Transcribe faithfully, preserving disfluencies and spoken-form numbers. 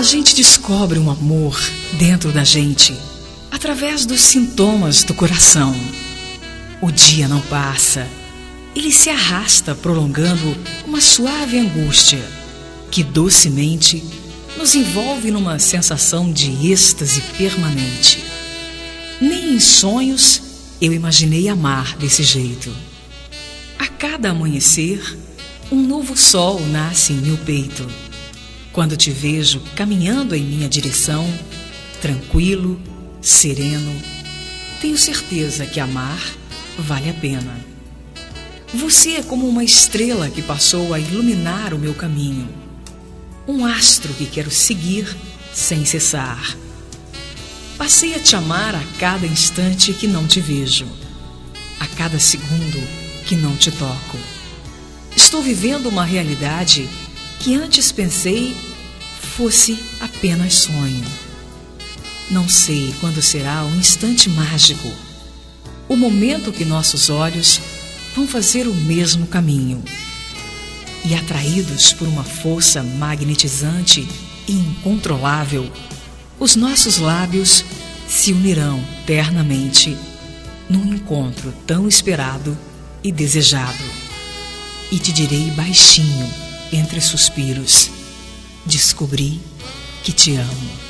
gente descobre um amor dentro da gente através dos sintomas do coração. O dia não passa, ele se arrasta prolongando uma suave angústia que docemente nos envolve numa sensação de êxtase permanente. Nem em sonhos eu imaginei amar desse jeito. A cada amanhecer, um novo sol nasce em meu peito. Quando te vejo caminhando em minha direção, tranquilo, sereno, tenho certeza que amar vale a pena. Você é como uma estrela que passou a iluminar o meu caminho, um astro que quero seguir sem cessar. Passei a te amar a cada instante que não te vejo, a cada segundo que não te toco. Estou vivendo uma realidade que antes pensei fosse apenas sonho. Não sei quando será o instante mágico, o momento que nossos olhos vão fazer o mesmo caminho e, atraídos por uma força magnetizante e incontrolável, os nossos lábios se unirão ternamente num encontro tão esperado e desejado. E te direi baixinho, entre suspiros: descobri que te amo.